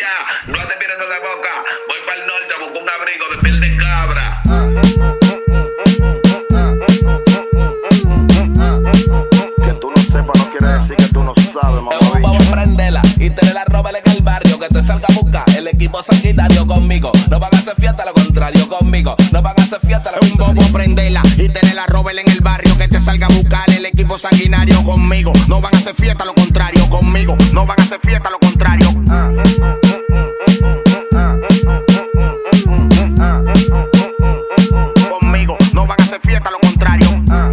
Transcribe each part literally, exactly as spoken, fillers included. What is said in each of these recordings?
ya, no te pierdas de boca. Voy para el norte, busco un abrigo de piel de cabra. Que tú no sepas no quiere decir que tú no sabes, mamá. Vamos a prenderla y tenerla roba en el barrio. Que te salga a buscar el equipo sanguinario conmigo. No van a hacer fiesta, lo contrario conmigo. No van a hacer fiesta, lo contrario. Vamos a prenderla y tenerla roba en el barrio. Que te salga a buscar el equipo sanguinario conmigo. No van a hacer fiesta, lo contrario conmigo. No van a hacer fiesta, lo contrario. Conmigo, no van a hacer fiesta, lo contrario.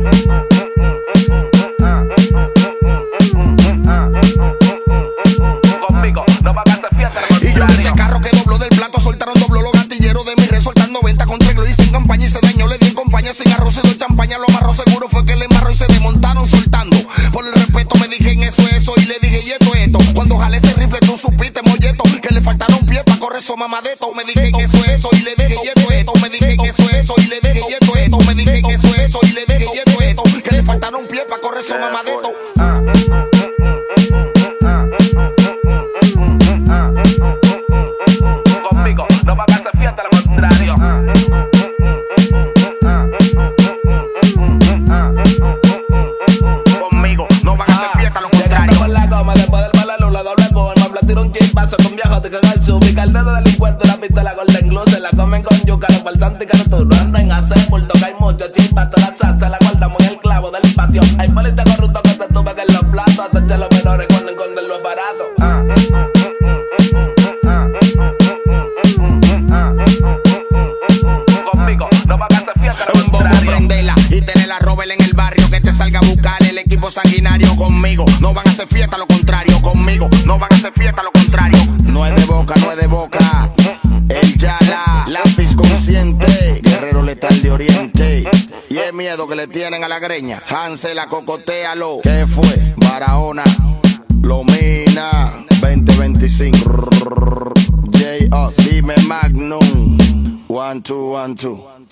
Conmigo, no van a hacer fiesta, lo contrario. Y yo en ese carro que dobló del plato soltaron dobló los gatilleros de mi red. Soltar noventa con tres, lo hice en campaña y se dañó. Le di en compañía sin arroz y dos champaña. Lo amarró seguro fue que le embarró y se desmontaron soltando. Por el respeto me dije en eso, eso. Y le dije y esto, esto. Cuando jalé ese rifle tú supiste, molleto, que le faltaron pies para correr su mamadeto. Me dije en eso, eso. Y le dije y esto, esto. Me dije en eso, eso. Y le dije y esto, esto. Me dije en eso, eso. Y le dije y esto, esto. Que le faltaron pies para correr su mamadeto. Conmigo, no van a hacer fiesta, lo contrario. Conmigo, no van a hacer fiesta, lo contrario. Llegando con la goma, después del balón, la doble goma. Me platiro un chispazo con viejo de cagar su ubica el dedo delincuente, la pistola golden glue. Se la comen con yuca, los faltantes y carturos. Andan a hacer bulto, que hay mucho chispa. Toda la salsa la guardamos en el clavo del patio. Hay políticos corruptos que te tuve que en los platos. Hasta echar los menores con esconder los baratos. Conmigo, no van a hacer fiesta, lo Un bobo contrario. prenderla y tenerla roba en el barrio. Que te salga a buscar el equipo sanguinario conmigo. No van a hacer fiesta, lo contrario conmigo. No van a hacer fiesta, lo contrario. No es de boca, no es de boca. El Yala, lápiz consciente, guerrero letal de oriente. Y es miedo que le tienen a la greña. Hansel, la cocotealo. ¿Qué fue? Barahona, Lomina, veinte veinticinco. J O, dime Magnum. One, two, one, two.